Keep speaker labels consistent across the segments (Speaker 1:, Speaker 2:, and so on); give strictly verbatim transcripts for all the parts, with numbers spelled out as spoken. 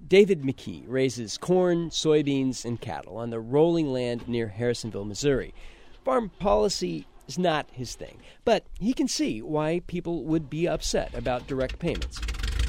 Speaker 1: David McKee raises corn, soybeans, and cattle on the rolling land near Harrisonville, Missouri. Farm policy is not his thing, but he can see why people would be upset about direct payments.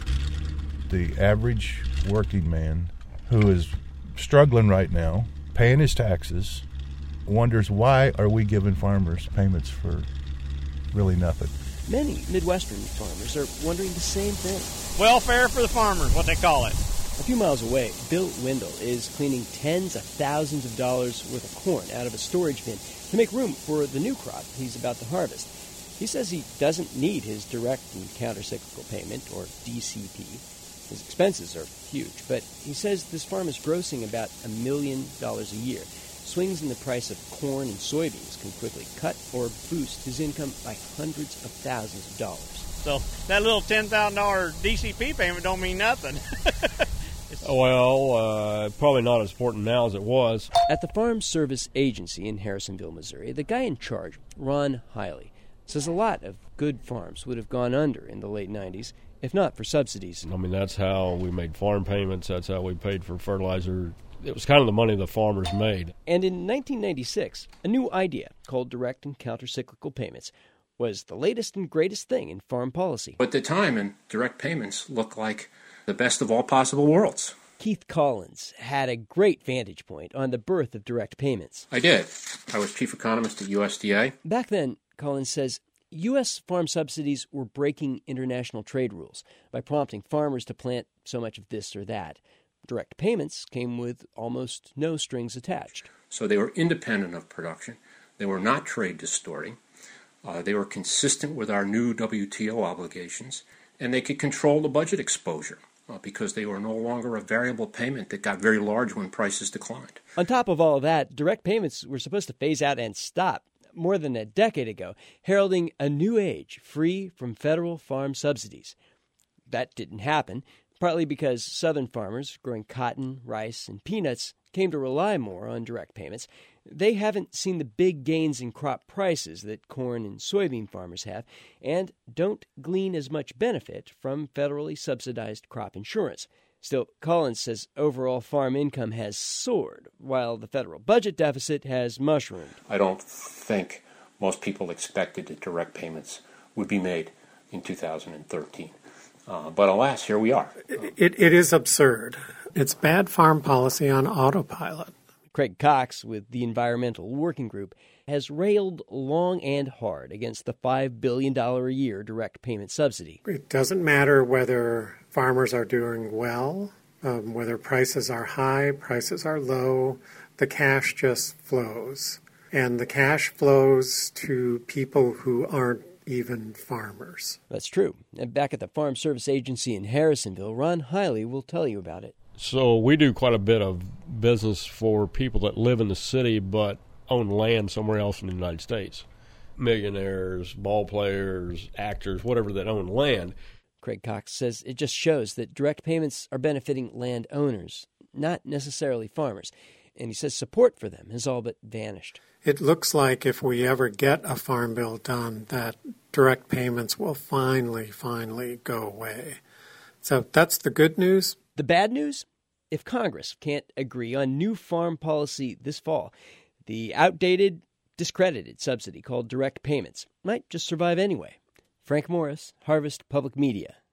Speaker 2: The average working man who is struggling right now, paying his taxes, wonders why are we giving farmers payments for really nothing.
Speaker 1: Many Midwestern farmers are wondering the same thing.
Speaker 3: Welfare for the farmers, what they call it.
Speaker 1: A few miles away, Bill Wendell is cleaning tens of thousands of dollars worth of corn out of a storage bin to make room for the new crop he's about to harvest. He says he doesn't need his direct and countercyclical payment, or D C P. His expenses are huge, but he says this farm is grossing about a million dollars a year. Swings in the price of corn and soybeans can quickly cut or boost his income by hundreds of thousands of dollars.
Speaker 3: So that little ten thousand dollars D C P payment don't mean nothing.
Speaker 4: Well, uh, probably not as important now as it was.
Speaker 1: At the Farm Service Agency in Harrisonville, Missouri, the guy in charge, Ron Hiley, says a lot of good farms would have gone under in the late nineties if not for subsidies.
Speaker 4: I mean, that's how we made farm payments. That's how we paid for fertilizer. It was kind of the money the farmers made.
Speaker 1: And in nineteen ninety-six, a new idea called direct and countercyclical payments was the latest and greatest thing in farm policy.
Speaker 5: At the time, and direct payments looked like the best of all possible worlds.
Speaker 1: Keith Collins had a great vantage point on the birth of direct payments.
Speaker 5: I did. I was chief economist at U S D A.
Speaker 1: Back then, Collins says, U S farm subsidies were breaking international trade rules by prompting farmers to plant so much of this or that. Direct payments came with almost no strings attached.
Speaker 5: So they were independent of production. They were not trade distorting. Uh, they were consistent with our new W T O obligations, and they could control the budget exposure uh, because they were no longer a variable payment that got very large when prices declined.
Speaker 1: On top of all of that, direct payments were supposed to phase out and stop more than a decade ago, heralding a new age free from federal farm subsidies. That didn't happen, partly because Southern farmers growing cotton, rice, and peanuts came to rely more on direct payments. They haven't seen the big gains in crop prices that corn and soybean farmers have, and don't glean as much benefit from federally subsidized crop insurance. Still, Collins says overall farm income has soared, while the federal budget deficit has mushroomed.
Speaker 5: I don't think most people expected that direct payments would be made in two thousand thirteen. Uh, but alas, here we are.
Speaker 6: It, it, it is absurd. It's bad farm policy on autopilot.
Speaker 1: Craig Cox with the Environmental Working Group has railed long and hard against the five billion dollars a year direct payment subsidy.
Speaker 6: It doesn't matter whether farmers are doing well, um, whether prices are high, prices are low, the cash just flows. And the cash flows to people who aren't even farmers.
Speaker 1: That's true. And back at the Farm Service Agency in Harrisonville, Ron Hiley will tell you about it.
Speaker 4: So we do quite a bit of business for people that live in the city but own land somewhere else in the United States. Millionaires, ball players, actors, whatever that own land.
Speaker 1: Craig Cox says it just shows that direct payments are benefiting landowners, not necessarily farmers. And he says support for them has all but vanished.
Speaker 6: It looks like if we ever get a farm bill done, that direct payments will finally, finally go away. So that's the good news.
Speaker 1: The bad news? If Congress can't agree on new farm policy this fall, the outdated, discredited subsidy called direct payments might just survive anyway. Frank Morris, Harvest Public Media.